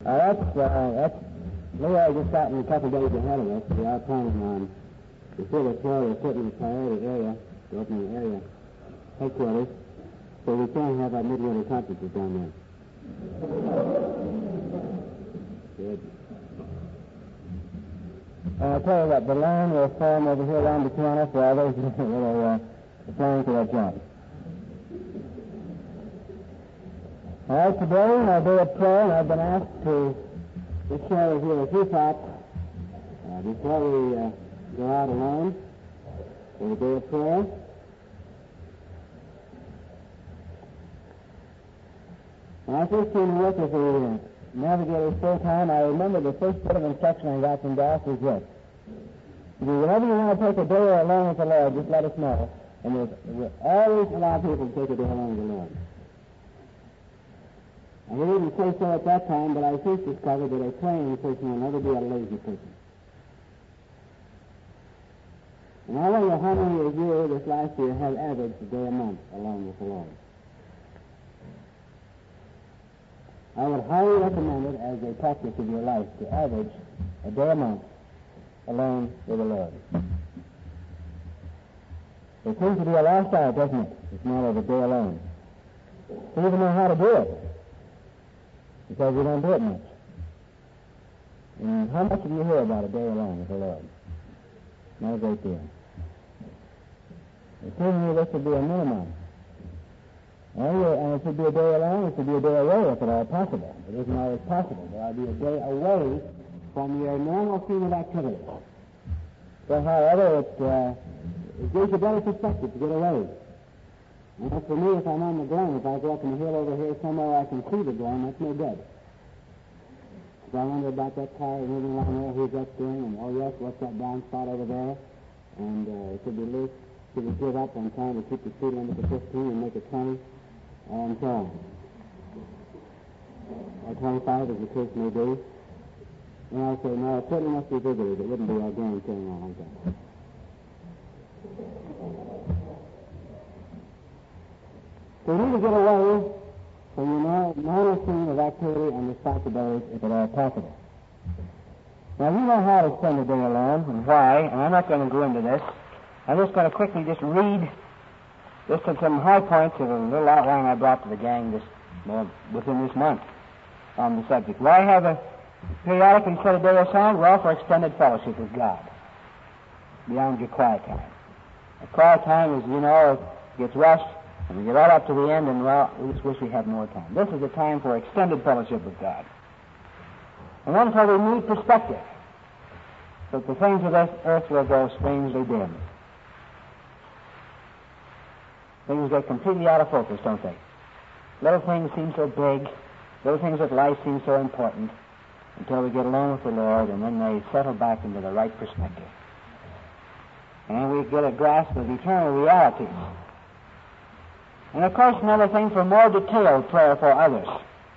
Leroy just gotten a couple days ahead of us. We are planning on the Field of Prayer is certainly a priority area, the opening area headquarters, so we can have our midwinter conferences down there. Good. I'll tell you what, the line will form over here around the piano for all those that are applying for that job. All right, today I'll do a prayer, and I've been asked to share with you a few thoughts before we go out alone for the day of prayer. When I first came to work with the Navigators full time, I remember the first bit of instruction I got from Doss was this: whenever you want to take a day alone with the Lord, just let us know. And we'll always allow people to take a day alone with the Lord. I didn't say so at that time, but I since discovered that a praying person will never be a lazy person. And I don't know how many of you this last year have averaged a day a month alone with the Lord. I would highly recommend it as a practice of your life to average a day a month alone with the Lord. It seems to be a lifestyle, doesn't it? It's not of a day alone. We even know how to do it, because we don't do it much. And how much do you hear about a day alone with the Lord? Not a great deal. It seems to me this would be a minimum. And it should be a day alone, it should be a day away if at all possible. It isn't always possible. There will be a day away from your normal scene of activity. But however, it gives you better perspective to get away. And as for me, if I'm on the ground, if I go up in the hill over here somewhere I can see the ground, that's no good. If I wonder about that car moving along there, who's that doing, and oh yes, what's that brown spot over there? And it could be loose, could be give up on trying to keep the speed limit to 15 and make it 20, and so on. Or 25, as the case may be. And I say, no, it certainly must be visited. It wouldn't be our guaranteeing all like that. So you need to get away from your normal scene of activity and responsibilities if at all possible. Now, you know how to spend a day alone and why, and I'm not going to go into this. I'm just going to quickly just read some high points of a little outline I brought to the gang within this month on the subject. Why have a periodically set a day aside? Well, for extended fellowship with God beyond your quiet time. A quiet time, as you know, gets rushed, and we get right up to the end, and, well, we just wish we had more time. This is a time for extended fellowship with God. And then until we need perspective, that the things of this earth will go strangely dim. Things get completely out of focus, don't they? Little things seem so big, little things of life seem so important, until we get alone with the Lord, and then they settle back into the right perspective. And we get a grasp of eternal realities. And of course, another thing, for more detailed prayer for others.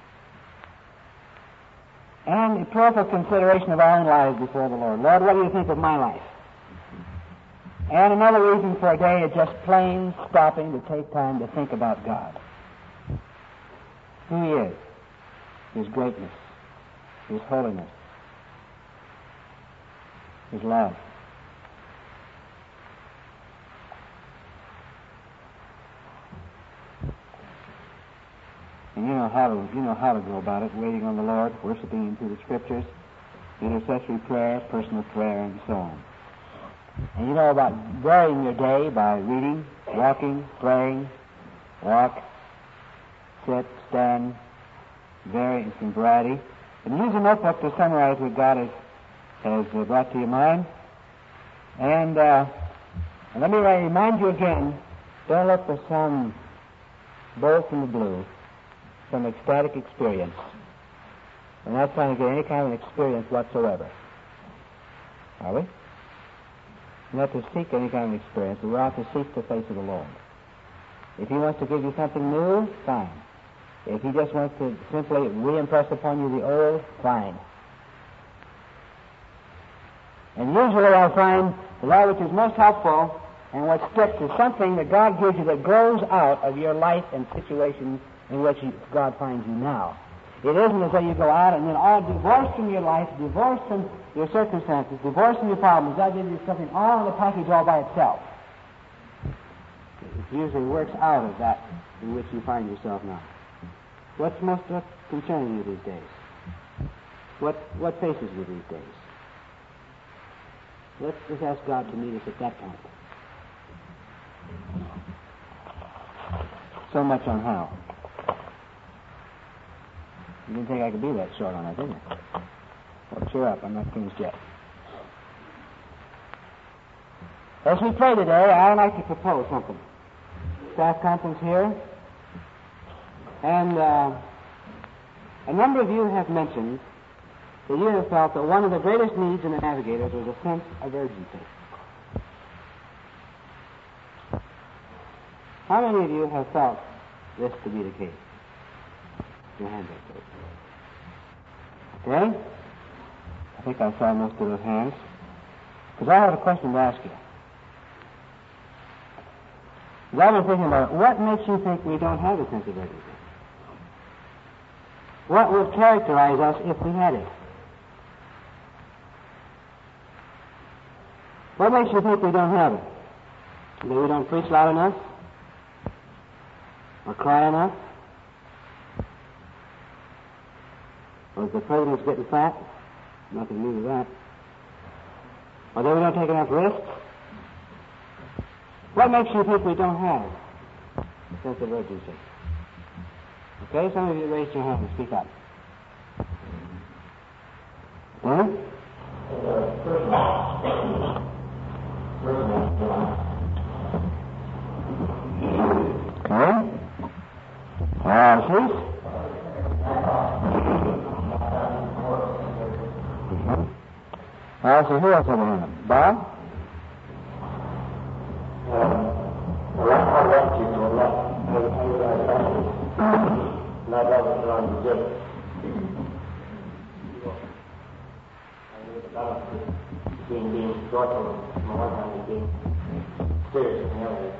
And a prayerful consideration of our own lives before the Lord. Lord, what do you think of my life? And another reason for a day is just plain stopping to take time to think about God. Who He is, His greatness, His holiness, His love. And you know how to go about it, waiting on the Lord, worshiping Him through the Scriptures, intercessory prayer, personal prayer, and so on. And you know about varying your day by reading, walking, praying, walk, sit, stand, vary in variety. And use a notebook to summarize what God has brought to your mind. And let me remind you again, don't look for some bolt from the blue, some ecstatic experience. We're not trying to get any kind of experience whatsoever. Are we? We're not to seek any kind of experience. We ought to seek the face of the Lord. If He wants to give you something new, fine. If He just wants to simply re-impress upon you the old, fine. And usually I find that which is most helpful and what sticks is something that God gives you that grows out of your life and situations in which God finds you now. It isn't as though you go out and then all divorced from your life, divorced from your circumstances, divorced from your problems. God gives you something all in the package all by itself. It usually works out of that in which you find yourself now. What's most concerning you these days? What faces you these days? Let's just ask God to meet us at that point. So much on how. You didn't think I could be that short on that, did you? Well, cheer up. I'm not finished yet. As we pray today, I'd like to propose something. Staff conference here. And a number of you have mentioned that you have felt that one of the greatest needs in the navigators was a sense of urgency. How many of you have felt this to be the case? Your hands up, please. Okay? I think I saw most of those hands. Because I have a question to ask you. Because I've been thinking about it. What makes you think we don't have a sense of urgency? What would characterize us if we had it? What makes you think we don't have it? That we don't preach loud enough? Or cry enough? Or is the president's getting fat? Nothing to do with that. Or that we don't take enough risks? What makes you think we don't have a sense of urgency? Okay, some of you raised your hand and speak up. Hmm? Okay. Please. So who else have a hand? Bob? Being joyful, my wife and I being serious and everything.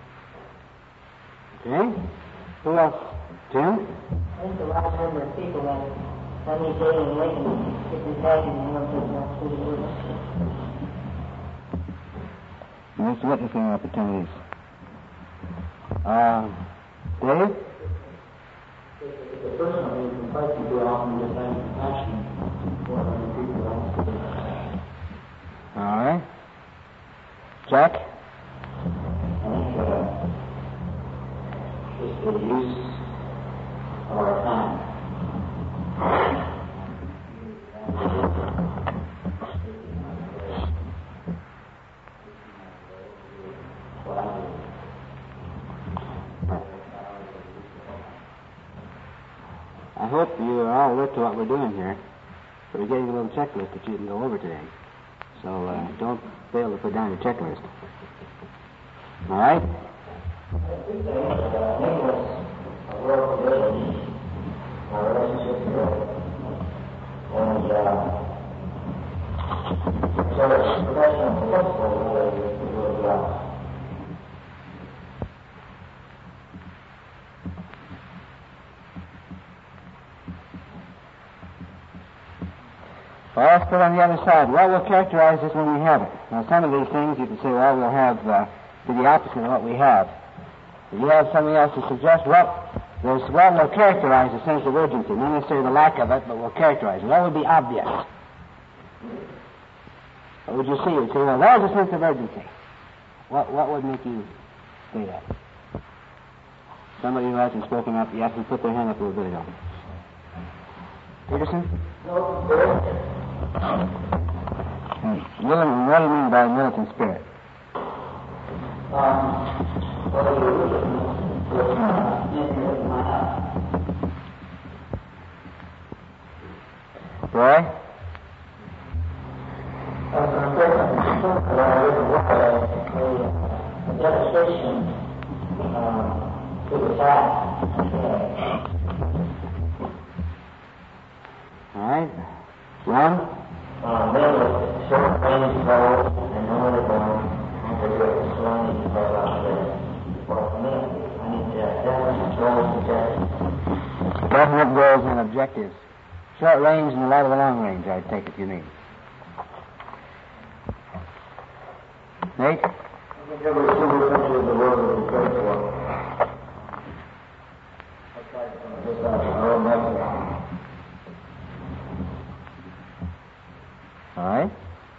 Okay. Who else? Tim? I think a large number of people that Sunday day and wake and get this bag and they don't take much to do it. Missed witnessing opportunities. Dave? The person who is invited to go out and just have compassion for other people else. All right. Jack? Just the use of our time. I hope you are all alert to what we're doing here. We're getting a little checklist that you can go over today. So don't fail to put down your checklist. All right? Well, let's put on the other side. What will characterize us when we have it? Now, some of these things you can say, well, we'll have be the opposite of what we have. If you have something else to suggest, well, there's what will characterize a sense of urgency. Not necessarily the lack of it, but will characterize it. What would be obvious? What would you see? You'd say, well, there's a sense of urgency. What would make you say that? Somebody who hasn't spoken up yet who put their hand up a little bit ago. Peterson? What do you mean by militant spirit? Roy? A demonstration to the side. All right. Ron? Men with certain range goals and no other goals, and to do it slowly because of this. For me, I need to definitely goals and Definite goals and objectives. Short range and a lot of the long range, I take it you mean. Nate? I think every single country in the world that we pray for. Just our own message. All right.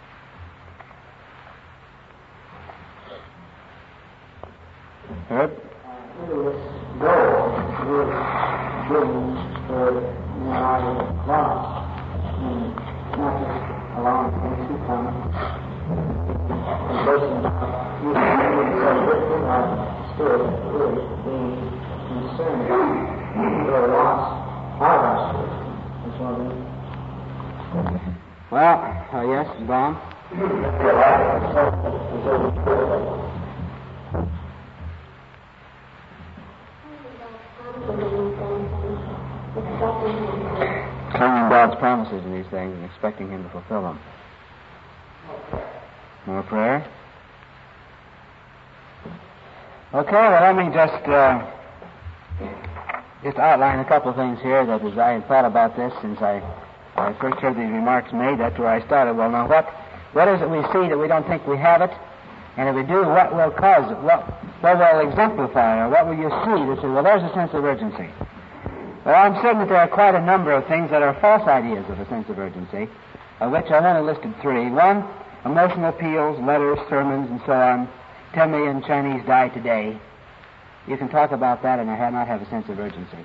Herb? This goal was given for our lives. Not just along the things to come. And person, you can our spirit really being concerned about their loss out of our spirit. That's what I mean. Well, yes, Baum? Claiming God's promises in these things and expecting Him to fulfill them. More prayer? Okay, well, let me just outline a couple of things here that as I had thought about this since I first heard these remarks made. That's where I started. Well, now, what is it we see that we don't think we have it? And if we do, what will cause it? What will exemplify, or what will you see that says, well, there's a sense of urgency? Well, I'm certain that there are quite a number of things that are false ideas of a sense of urgency, of which I've only listed 3. 1, emotional appeals, letters, sermons, and so on. 10 million Chinese die today. You can talk about that and not have a sense of urgency.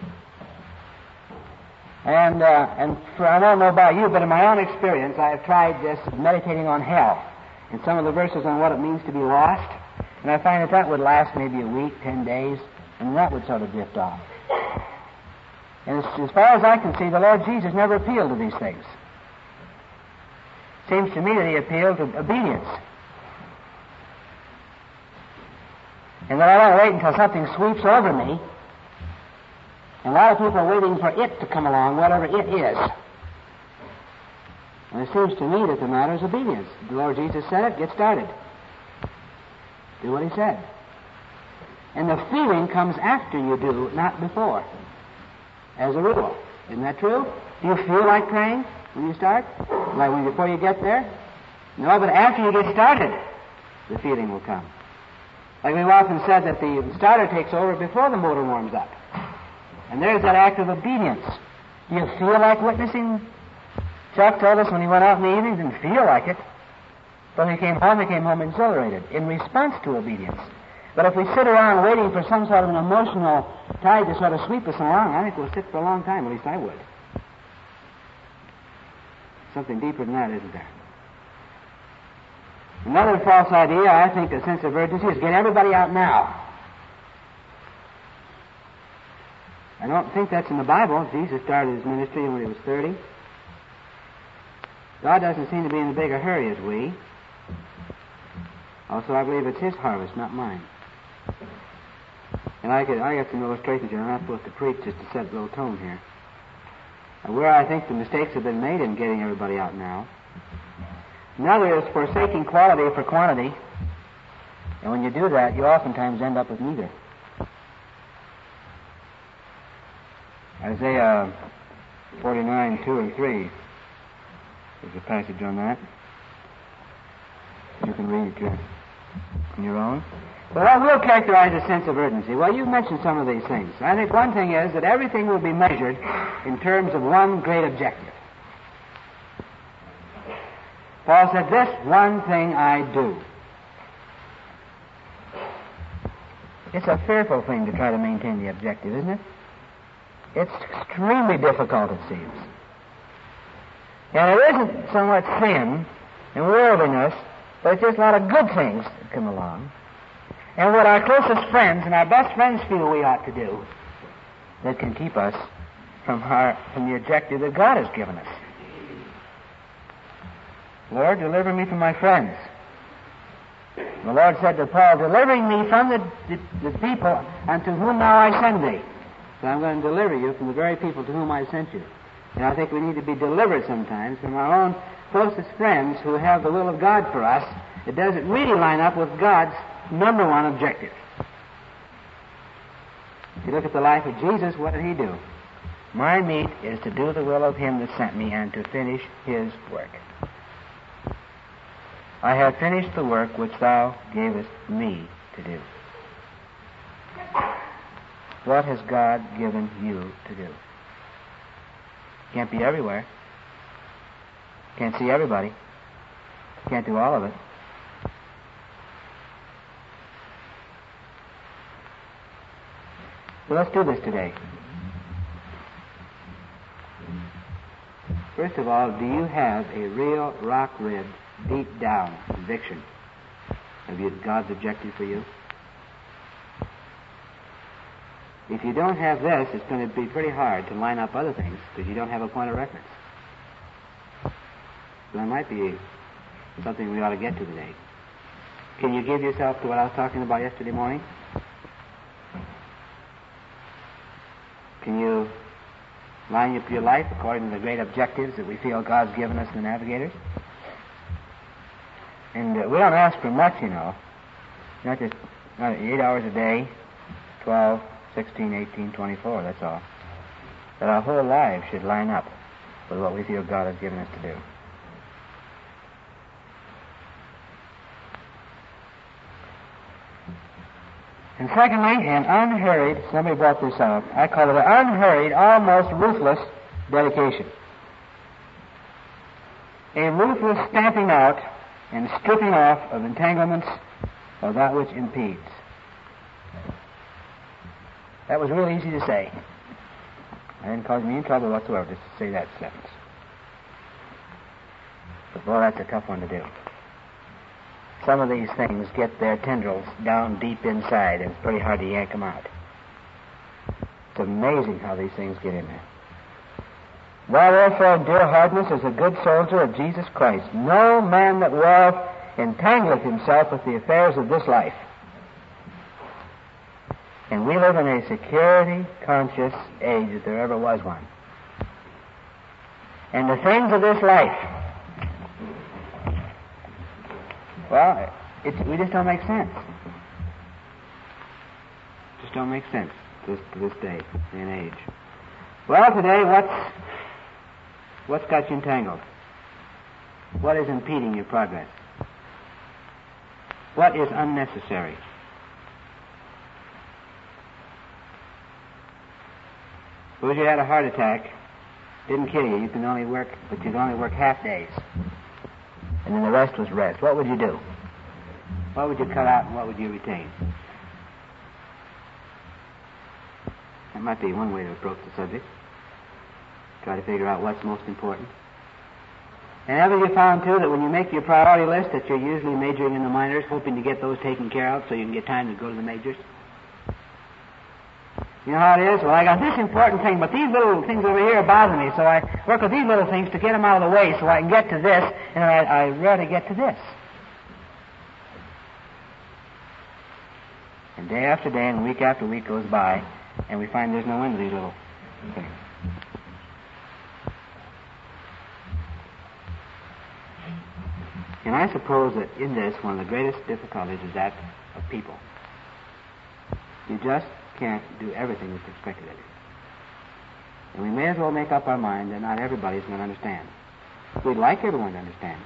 And I don't know about you, but in my own experience, I have tried this meditating on hell and some of the verses on what it means to be lost, and I find that would last maybe a week, 10 days, and that would sort of drift off. And as far as I can see, the Lord Jesus never appealed to these things. Seems to me that He appealed to obedience. And that I don't wait until something sweeps over me. And a lot of people are waiting for it to come along, whatever it is. And it seems to me that the matter is obedience. The Lord Jesus said it, get started. Do what He said. And the feeling comes after you do, not before. As a rule. Isn't that true? Do you feel like praying when you start? Like before you get there? No, but after you get started, the feeling will come. Like we've often said that the starter takes over before the motor warms up. And there's that act of obedience. Do you feel like witnessing? Chuck told us when he went out in the evening, didn't feel like it. But when he came home exhilarated in response to obedience. But if we sit around waiting for some sort of an emotional tide to sort of sweep us along, I think we'll sit for a long time. At least I would. Something deeper than that, isn't there? Another false idea, I think, a sense of urgency is get everybody out now. I don't think that's in the Bible. Jesus started His ministry when He was 30. God doesn't seem to be in as big a hurry as we. Also, I believe it's His harvest, not mine. And I got some illustrations here. I'm not supposed to preach, just to set a little tone here. Where I think the mistakes have been made in getting everybody out now. Another is forsaking quality for quantity. And when you do that, you oftentimes end up with neither. Isaiah 49, 2 and 3. There's a passage on that. You can read it on your own. But what will characterize a sense of urgency? Well, you mentioned some of these things. I think one thing is that everything will be measured in terms of one great objective. Paul said, this one thing I do. It's a fearful thing to try to maintain the objective, isn't it? It's extremely difficult, it seems. And it isn't so much sin and worldliness, but it's just a lot of good things that come along. And what our closest friends and our best friends feel we ought to do that can keep us from the objective that God has given us. Lord, deliver me from my friends. The Lord said to Paul, delivering me from the people unto whom now I send thee. So I'm going to deliver you from the very people to whom I sent you. And I think we need to be delivered sometimes from our own closest friends who have the will of God for us. It doesn't really line up with God's number one objective. If you look at the life of Jesus, what did He do? My meat is to do the will of him that sent me and to finish his work. I have finished the work which thou gavest me to do. What has God given you to do? Can't be everywhere. Can't see everybody. Can't do all of it. So let's do this today. First of all, do you have a real rock-ribbed, deep-down conviction of God's objective for you? If you don't have this, it's going to be pretty hard to line up other things because you don't have a point of reference. So that might be something we ought to get to today. Can you give yourself to what I was talking about yesterday morning? Can you line up your life according to the great objectives that we feel God's given us, the navigators? And we don't ask for much, you know. Not 8 hours a day, 12, 16, 18, 24, that's all. That our whole lives should line up with what we feel God has given us to do. And secondly, an unhurried, somebody brought this up, I call it an unhurried, almost ruthless dedication. A ruthless stamping out and stripping off of entanglements of that which impedes. That was really easy to say. It didn't cause me any trouble whatsoever just to say that sentence. But boy, that's a tough one to do. Some of these things get their tendrils down deep inside, and it's pretty hard to yank them out. It's amazing how these things get in there. Thou therefore, dear hardness, as a good soldier of Jesus Christ, no man that warreth entangleth himself with the affairs of this life. And we live in a security-conscious age if there ever was one. And the things of this life, well, we just don't make sense. Just don't make sense to this day and age. Well, today, what's got you entangled? What is impeding your progress? What is unnecessary? Suppose you had a heart attack, didn't kill you, but you could only work half days. And then the rest was rest. What would you do? What would you cut out and what would you retain? That might be one way to approach the subject. Try to figure out what's most important. And haven't you found, too, that when you make your priority list that you're usually majoring in the minors, hoping to get those taken care of so you can get time to go to the majors? You know how it is? Well, I got this important thing, but these little things over here bother me, so I work with these little things to get them out of the way so I can get to this, and I rarely get to this. And day after day and week after week goes by, and we find there's no end to these little things. And I suppose that in this, one of the greatest difficulties is that of people. You just can't do everything that's expected of you. And we may as well make up our mind that not everybody's going to understand. We'd like everyone to understand.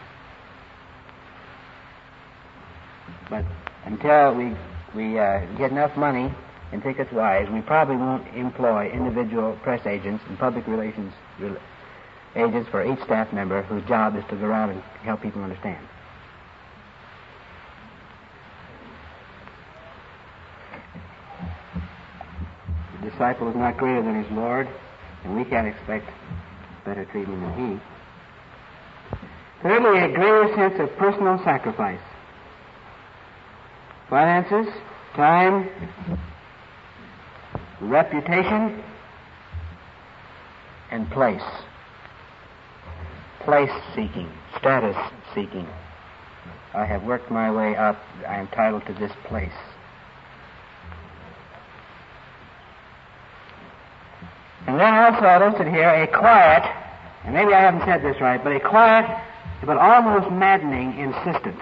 But until we get enough money and think it's wise, we probably won't employ individual press agents and public relations agents for each staff member whose job is to go around and help people understand. The disciple is not greater than his Lord, and we can't expect better treatment than he. Thirdly, a greater sense of personal sacrifice. Finances, time, reputation, and place. Place seeking, status seeking. I have worked my way up. I am entitled to this place. And then also I listed here a quiet, and maybe I haven't said this right, but a quiet but almost maddening insistence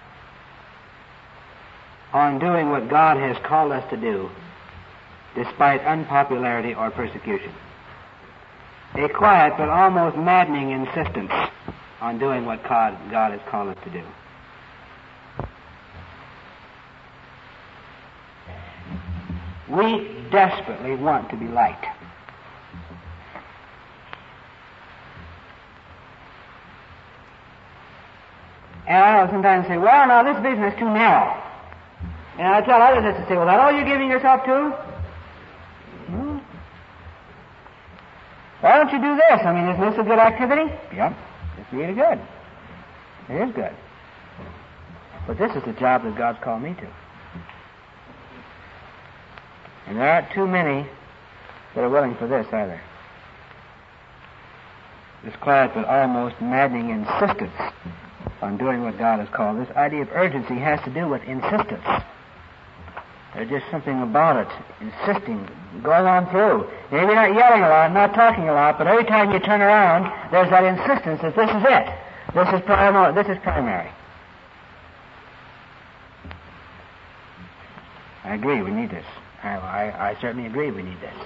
on doing what God has called us to do, despite unpopularity or persecution. a quiet but almost maddening insistence on doing what God has called us to do. We desperately want to be liked. And I sometimes say, well, now this vision is too narrow. And I tell others to say, well, that all you're giving yourself to? Why don't you do this? I mean, isn't this a good activity? Yep, it's really good. It is good. But this is the job that God's called me to. And there aren't too many that are willing for this either. This quiet but almost maddening insistence on doing what God has called. This idea of urgency has to do with insistence. There's just something about it, insisting, going on through. Maybe not yelling a lot, not talking a lot, but every time you turn around, there's that insistence that this is it. This is primary. I agree, we need this. I certainly agree we need this.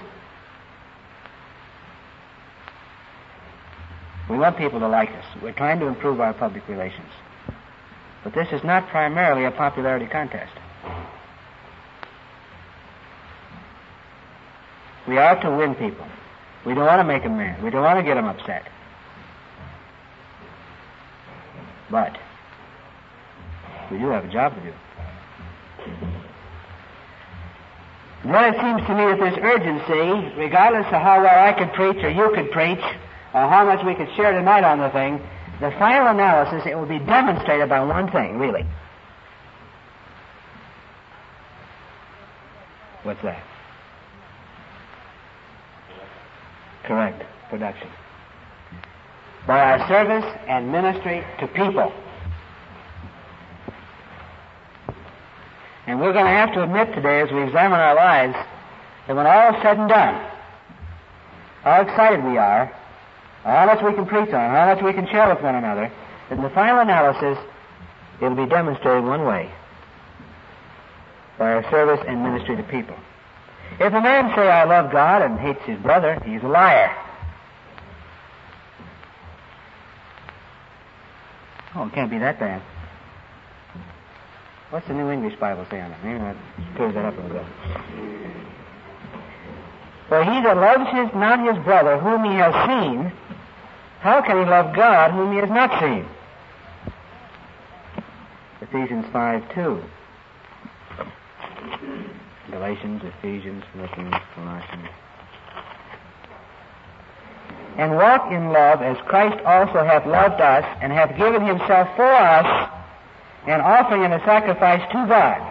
We want people to like us. We're trying to improve our public relations. But this is not primarily a popularity contest. We are to win people. We don't want to make them mad. We don't want to get them upset. But we do have a job to do. And then it seems to me that this urgency, regardless of how well I could preach or you could preach, or how much we could share tonight on the thing, the final analysis, it will be demonstrated by one thing, really. What's that? Correct. Production. By our service and ministry to people. And we're going to have to admit today, as we examine our lives, that when all is said and done, how excited we are, how much we can preach on, how much we can share with one another, that in the final analysis, it'll be demonstrated one way. By our service and ministry to people. If a man say, I love God, and hates his brother, he's a liar. Oh, it can't be that bad. What's the New English Bible say on it? Maybe that clears that up a little bit. For he that loves not his brother whom he has seen, how can he love God whom he has not seen? Ephesians 5:2. Galatians, Ephesians, Philippians, Colossians. And walk in love as Christ also hath loved us, and hath given himself for us, an offering and a sacrifice to God.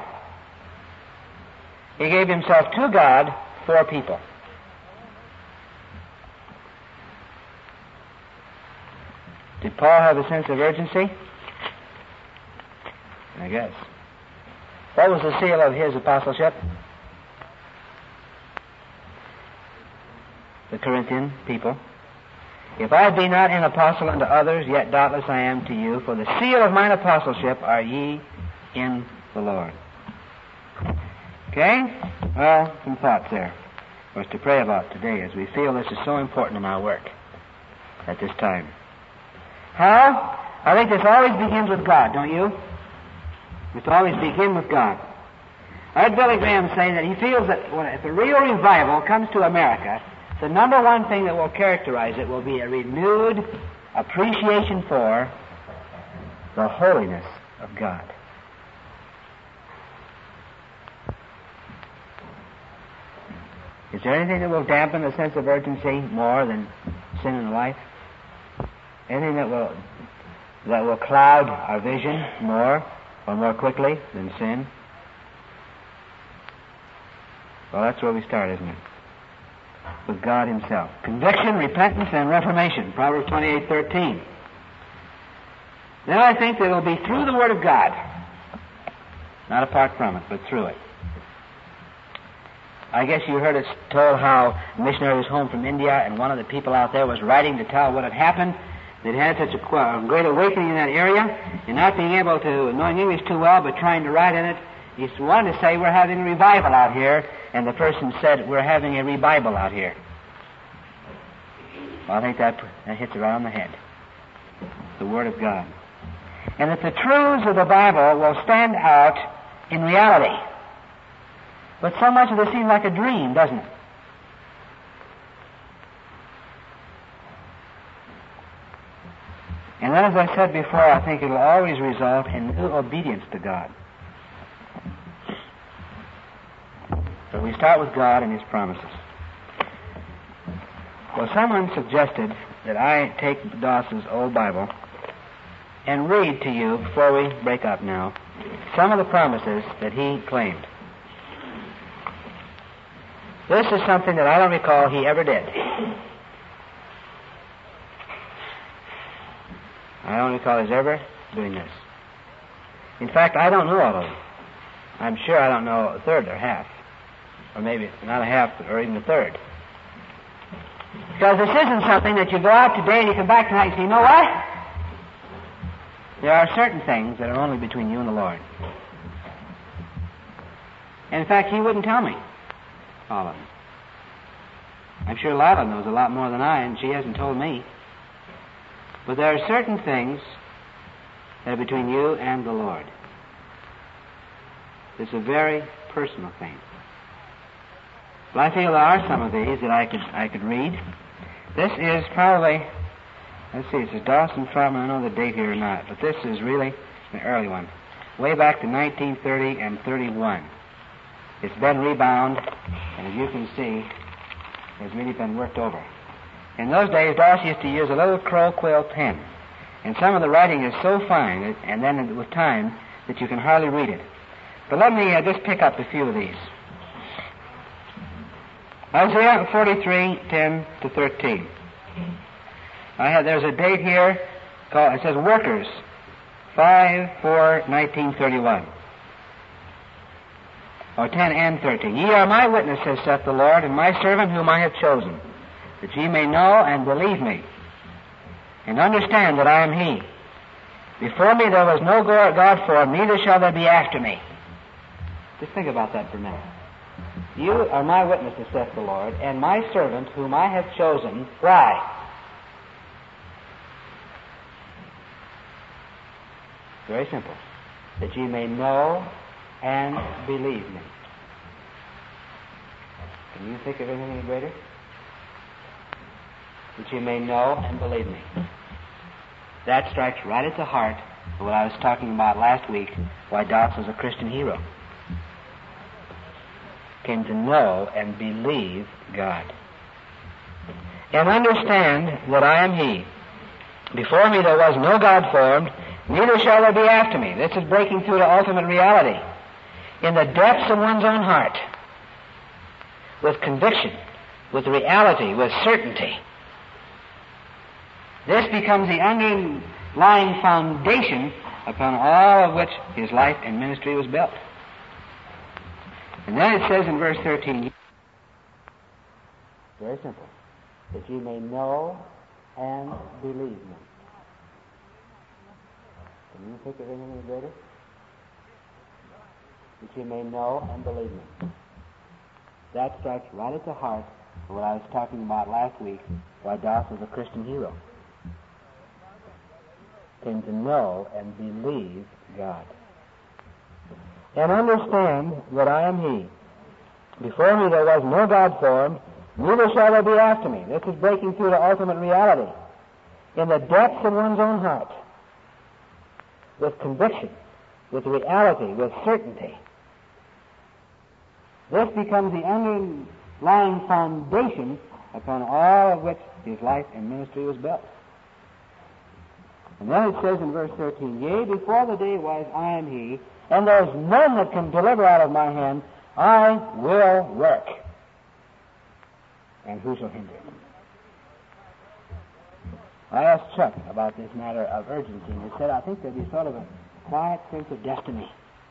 He gave himself to God for people. Did Paul have a sense of urgency? I guess. What was the seal of his apostleship? The Corinthian people. If I be not an apostle unto others, yet doubtless I am to you, for the seal of mine apostleship are ye in the Lord. Okay? Well, some thoughts there for us to pray about today as we feel this is so important in our work at this time. How? I think this always begins with God, don't you? It always begin with God. I heard Billy Graham say that he feels that if a real revival comes to America, the number one thing that will characterize it will be a renewed appreciation for the holiness of God. Is there anything that will dampen the sense of urgency more than sin in life? Anything that will cloud our vision more or more quickly than sin? Well, that's where we start, isn't it? With God himself. Conviction, repentance, and reformation. Proverbs 28:13. Then I think that it'll be through the Word of God. Not apart from it, but through it. I guess you heard us told how a missionary was home from India, and one of the people out there was writing to tell what had happened. They'd had such a great awakening in that area, and not being able to, knowing English too well, but trying to write in it, he wanted to say, we're having a revival out here, and the person said, we're having a revival out here. Well, I think that hits it right on the head. The Word of God. And that the truths of the Bible will stand out in reality. But so much of this seems like a dream, doesn't it? And then, as I said before, I think it will always result in new obedience to God. So we start with God and His promises. Well, someone suggested that I take Doss's old Bible and read to you, before we break up now, some of the promises that he claimed. This is something that I don't recall he ever did. I don't recall he's ever doing this. In fact, I don't know all of them. I'm sure I don't know a third or half. Or maybe not a half or even a third. Because this isn't something that you go out today and you come back tonight and say, you know what? There are certain things that are only between you and the Lord. And in fact, he wouldn't tell me all of them. I'm sure Lila knows a lot more than I, and she hasn't told me. But there are certain things that are between you and the Lord. It's a very personal thing. Well, I feel there are some of these that I could read. This is probably, let's see, it's a Dawson from, I don't know the date here or not, but this is really an early one. Way back to 1930 and 31. It's been rebound, and as you can see, it's really been worked over. In those days, Darcy used to use a little crow quill pen, and some of the writing is so fine, and then with time, that you can hardly read it. But let me just pick up a few of these. Isaiah 43, 10 to 13. There's a date here, it says Workers, 5/4/1931. Or 10 and 13. Ye are my witnesses, saith the Lord, and my servant whom I have chosen, that ye may know and believe me, and understand that I am He. Before me there was no God formed, neither shall there be after me. Just think about that for a minute. You are my witnesses, saith the Lord, and my servant whom I have chosen. Why? Very simple. That ye may know and believe me. Can you think of anything greater? That you may know and believe me. That strikes right at the heart of what I was talking about last week, why Doss was a Christian hero. Came to know and believe God. And understand that I am He. Before me there was no God formed, neither shall there be after me. This is breaking through to ultimate reality. In the depths of one's own heart, with conviction, with reality, with certainty. This becomes the underlying foundation upon all of which his life and ministry was built. And then it says in verse 13, very simple, that ye may know and believe me. Can you think of anything greater? That you may know and believe me. That strikes right at the heart of what I was talking about last week, why Doss was a Christian hero. Came to know and believe God. And understand that I am He. Before me there was no God formed, neither shall there be after me. This is breaking through to ultimate reality. In the depths of one's own heart, with conviction, with reality, with certainty. This becomes the underlying foundation upon all of which his life and ministry was built. And then it says in verse 13, Yea, before the day was, I am He, and there is none that can deliver out of my hand. I will work. And who shall hinder it? I asked Chuck about this matter of urgency, and he said, I think there'd be sort of a quiet sense of destiny.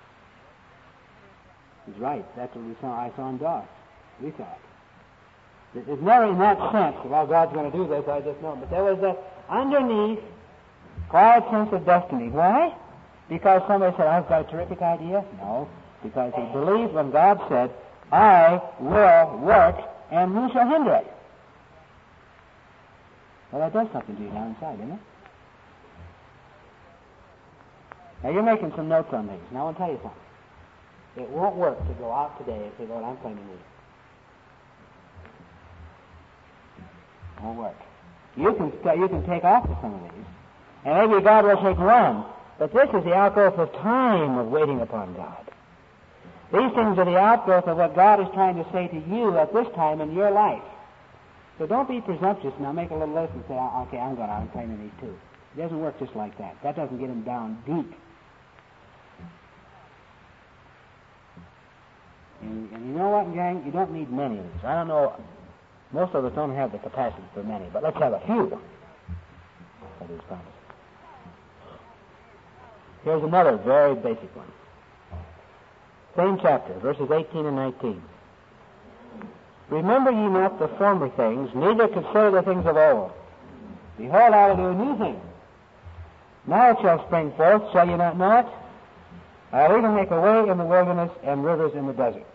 He's right. That's what I saw in Doss. We saw it. It's never in that sense, well, God's going to do this, I just know. But there was a underneath quiet sense of destiny. Why? Because somebody said, I've got a terrific idea? No. Because he believed when God said, I will work, and who shall hinder it? Well, that does something to you down inside, doesn't it? Now, you're making some notes on these. Now, I want to tell you something. It won't work to go out today and say, Lord, I'm claiming these. It won't work. You can take off with some of these, and maybe God will take one, but this is the outgrowth of time of waiting upon God. These things are the outgrowth of what God is trying to say to you at this time in your life. So don't be presumptuous. Now make a little list and say, okay, I'm going out and claiming these too. It doesn't work just like that. That doesn't get him down deep. And you know what, gang? You don't need many of these. I don't know. Most of us don't have the capacity for many, but let's have a few of these promises. Here's another very basic one. Same chapter, verses 18 and 19. Remember ye not the former things, neither consider the things of old. Behold, I will do a new thing. Now it shall spring forth, shall ye not know it? I will even make a way in the wilderness and rivers in the desert.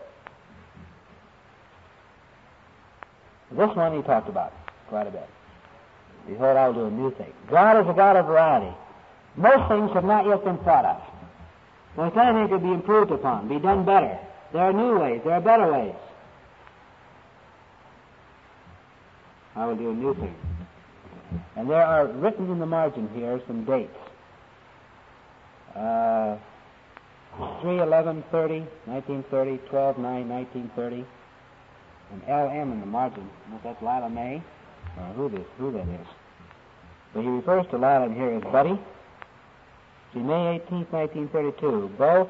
This one he talked about quite a bit. Behold, I will do a new thing. God is a God of variety. Most things have not yet been thought of. Most anything could be improved upon, be done better. There are new ways. There are better ways. I will do a new thing. And there are written in the margin here some dates. 3/11/30, 1930, 12/9, 1930. And LM in the margin. That's Lila May. Who that is. But he refers to Lila in here as Buddy. See, May 18th, 1932. Both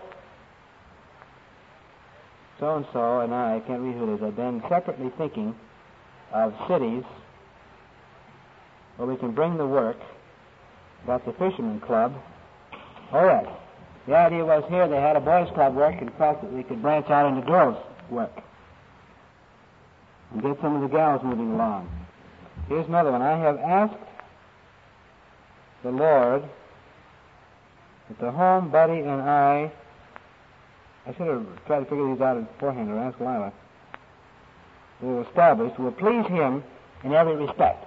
so-and-so and I can't read who it is, have been separately thinking of cities where we can bring the work about the Fisherman Club. Oh, yes. The idea was here they had a boys' club work and felt that we could branch out into girls' work and get some of the gals moving along. Here's another one. I have asked the Lord that the home, Buddy, and I should have tried to figure these out beforehand or ask Lila, will establish, will please him in every respect.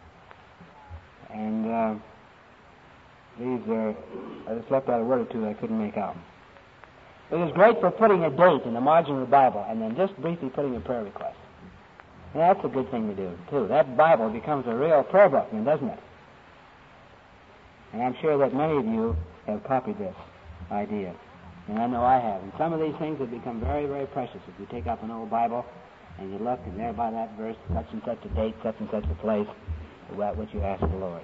And these are, I just left out a word or two that I couldn't make out. It is great for putting a date in the margin of the Bible and then just briefly putting a prayer request. And that's a good thing to do, too. That Bible becomes a real prayer book, doesn't it? And I'm sure that many of you have copied this idea. And I know I have. And some of these things have become very, very precious. If you take up an old Bible and you look, and there by that verse, such and such a date, such and such a place, about what you ask the Lord.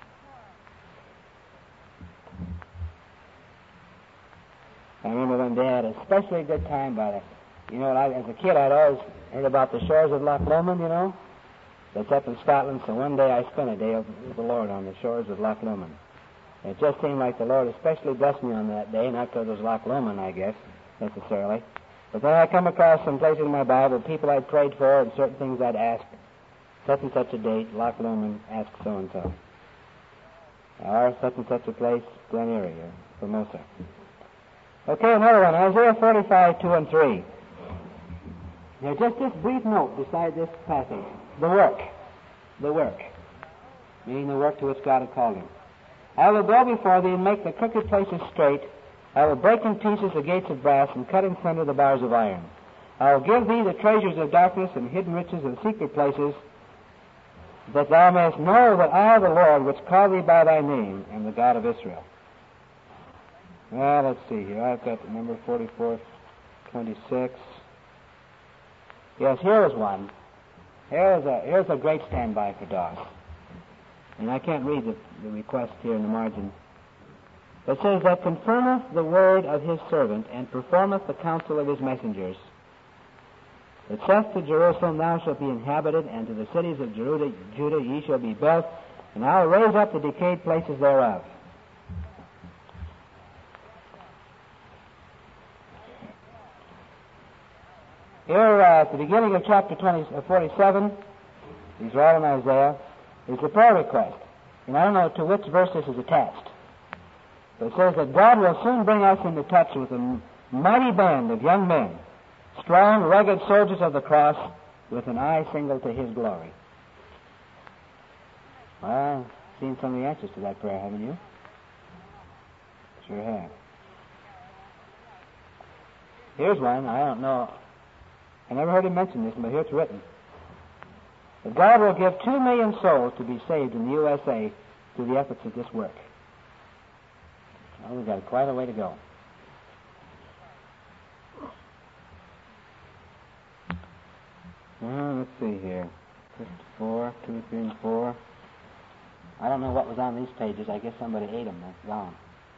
I remember one day I had a especially good time by it. You know, as a kid I'd always heard about the shores of Loch Lomond, you know. That's up in Scotland, so one day I spent a day with the Lord on the shores of Loch Lomond. It just seemed like the Lord especially blessed me on that day, not because it was Loch Lomond, I guess, necessarily. But then I come across some places in my Bible, people I'd prayed for, and certain things I'd asked. Such and such a date, Loch Lomond, ask so-and-so. Or such and such a place, Glen Erie or Formosa. Okay, another one, Isaiah 45, 2 and 3. Now, just this brief note beside this passage. The work, meaning the work to which God had called him. I will go before thee and make the crooked places straight. I will break in pieces the gates of brass and cut in thunder the bars of iron. I will give thee the treasures of darkness and hidden riches of secret places, that thou mayest know that I, the Lord, which call thee by thy name, am the God of Israel. Well, let's see here. I've got number 44, 26. Yes, here is one. Here's a great standby for Doss. And I can't read the request here in the margin. It says, that confirmeth the word of his servant, and performeth the counsel of his messengers. It saith to Jerusalem, thou shalt be inhabited, and to the cities of Judah ye shall be built, and I will raise up the decayed places thereof. Here at the beginning of chapter 47, these are all in Isaiah, is the prayer request. And I don't know to which verse this is attached. But it says that God will soon bring us into touch with a mighty band of young men, strong, rugged soldiers of the cross, with an eye single to his glory. Well, I've seen some of the answers to that prayer, haven't you? Sure have. Here's one. I don't know. I never heard him mention this, but here it's written. That God will give 2 million souls to be saved in the USA through the efforts of this work. Well, we've got quite a way to go. Let's see here. 54, 2, 3, and 4. I don't know what was on these pages. I guess somebody ate them. They're gone.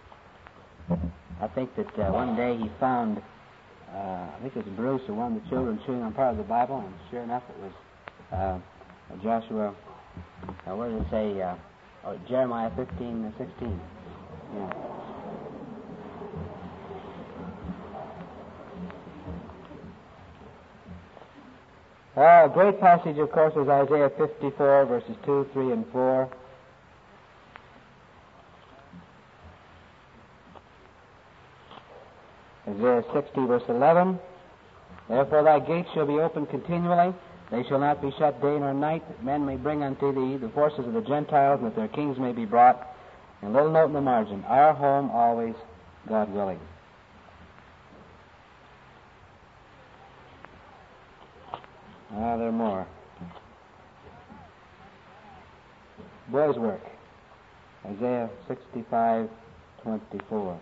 I think that one day he found, I think it was Bruce or one of the children chewing on part of the Bible, and sure enough it was Joshua, what did it say? Jeremiah 15, 16. Yeah. A great passage, of course, is Isaiah 54, verses 2, 3, and 4. Isaiah 60, verse 11. Therefore thy gates shall be open continually. They shall not be shut day nor night, that men may bring unto thee the forces of the Gentiles, and that their kings may be brought. And a little note in the margin, our home always, God willing. There are more. Boy's work. Isaiah 65, 24.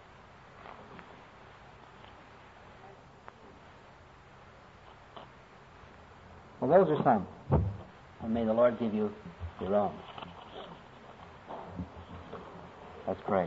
Well, those are some. And may the Lord give you your own. Let's pray.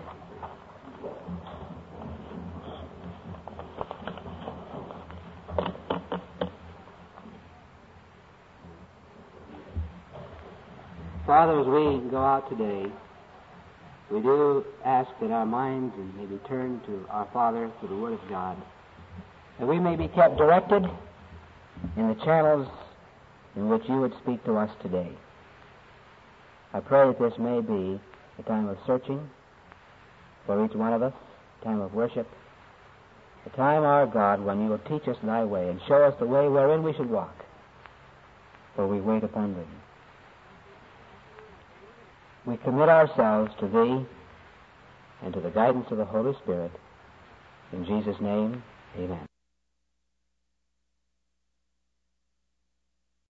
Father, as we go out today, we do ask that our minds may be turned to our Father through the Word of God, that we may be kept directed in the channels in which you would speak to us today. I pray that this may be a time of searching for each one of us, a time of worship, a time, our God, when you will teach us thy way and show us the way wherein we should walk, for we wait upon thee. We commit ourselves to thee and to the guidance of the Holy Spirit. In Jesus' name, amen.